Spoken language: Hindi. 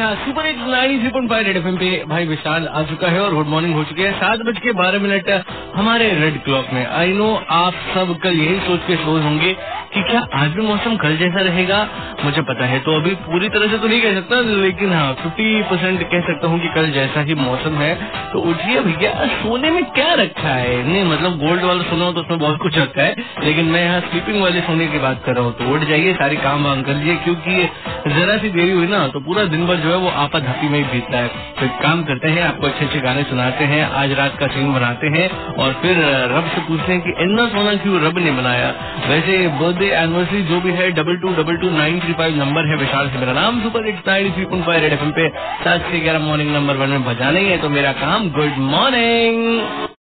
यहाँ सुपर हिट्स 93.5 रेड एफएम पे भाई विशाल आ चुका है और गुड मॉर्निंग हो चुकी है 7:12 हमारे रेड क्लॉक में। आई नो आप सब कल यही सोच के सोच होंगे कि क्या आज भी मौसम कल जैसा रहेगा। मुझे पता है, तो अभी पूरी तरह से तो नहीं कह सकता, लेकिन हाँ 50% कह सकता हूँ कि कल जैसा ही मौसम है। तो उठिए भैया, सोने में क्या रखा है? नहीं मतलब गोल्ड वाला सोना हो तो उसमें बहुत कुछ रखा है, लेकिन मैं यहाँ स्लीपिंग वाले सोने की बात कर रहा हूँ। तो उठ जाइए, सारे काम वाम कर लीजिए, क्योंकि जरा सी देरी हुई ना तो पूरा दिन भर जो है वो आपा धापी में ही बीतता है। तो एक काम करते हैं, आपको अच्छे अच्छे गाने सुनाते हैं, आज रात का सीन बनाते हैं और फिर रब से पूछते हैं कि इतना सोना क्यों रब ने बनाया। वैसे बर्थडे एनिवर्सरी जो भी है 22222935 नंबर है विशाल से मेरा नाम। सुपर हिट्स 93.5 रेड एफएम पे 7 से 11 मॉर्निंग नंबर 1 में बजाना ही है, तो मेरा काम गुड मॉर्निंग।